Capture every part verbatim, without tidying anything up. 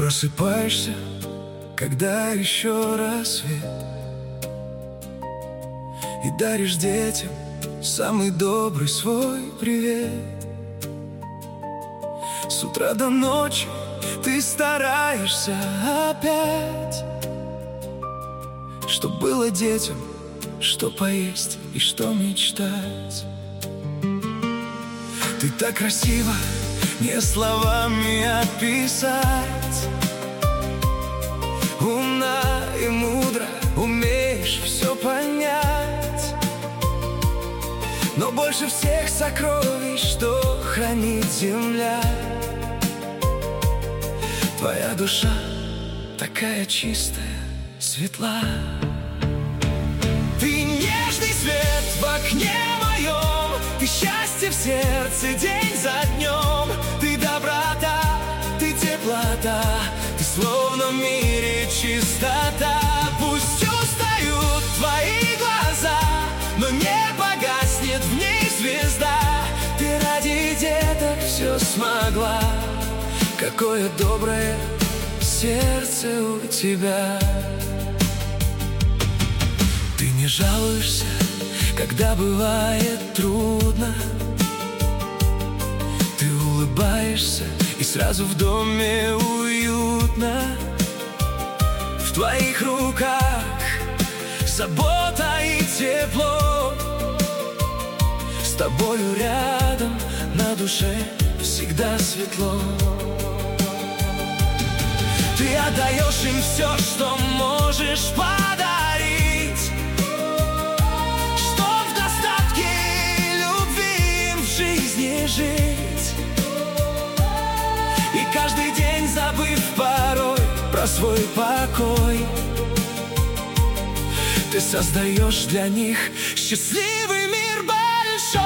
Просыпаешься, когда еще рассвет, и даришь детям самый добрый свой привет. С утра до ночи ты стараешься опять, чтоб было детям что поесть и что мечтать. Ты так красиво, не словами описать. Умна и мудро, умеешь все понять. Но больше всех сокровищ, что хранит земля, твоя душа такая чистая, светла. Ты нежный свет в окне моем, ты счастье в сердце день за днем. Ты доброта, ты теплота, ты словно в мире чистота. Пусть устают твои глаза, но не погаснет в них звезда. Ты ради деток все смогла, какое доброе сердце у тебя. Ты не жалуешься, когда бывает трудно. Ты улыбаешься, и сразу в доме уютно. В твоих руках забота и тепло. С тобою рядом на душе всегда светло. Ты отдаешь им все, что можешь подарить, чтоб в достатке и любви им в жизни жить. И каждый день, забыв порой про свой покой, ты создаешь для них счастливый мир большой.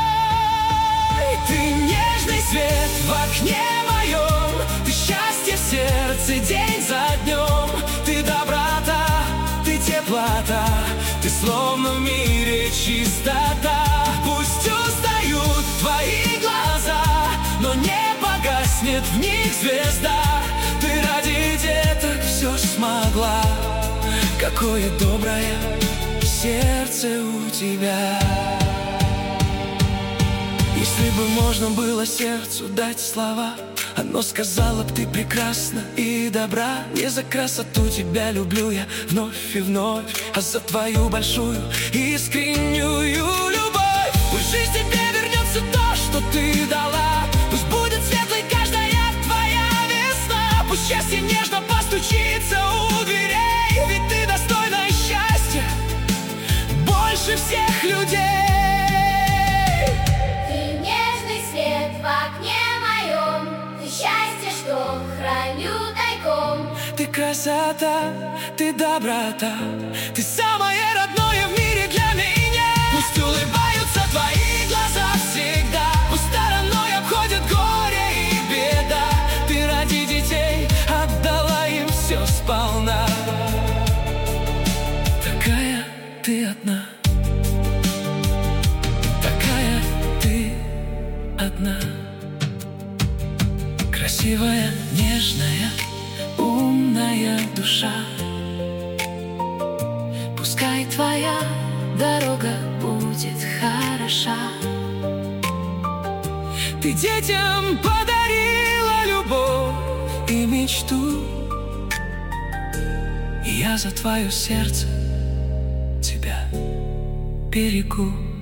Ты нежный свет в окне моем, ты счастье в сердце день за днем. Ты доброта, ты теплота, ты словно в мире чистота. Пусть устают твои глаза, но не погаснет в них звезда. Ты ради деток все смогла, какое доброе сердце у тебя. Если бы можно было сердцу дать слова, оно сказала б: ты прекрасна и добра. Не за красоту тебя люблю я вновь и вновь, а за твою большую искреннюю любовь. Пусть жизнь тебе вернется то, что ты дала. Пусть будет светлой каждая твоя весна. Пусть счастье нежно постучится у дверей, ведь ты достойна счастья больше всех людей. Ты нежный свет в окне моем, ты счастье, что храню тайком. Ты красота, ты доброта, ты самое родное в мире для меня. Пусть улыбаются твои глаза всегда, пусть стороной обходят горе и беда. Ты ради детей отдала им все сполна. Такая ты одна, такая ты одна. Красивая, нежная, умная душа. Пускай твоя дорога будет хороша. Ты детям подарила любовь и мечту, и я за твое сердце тебя берегу.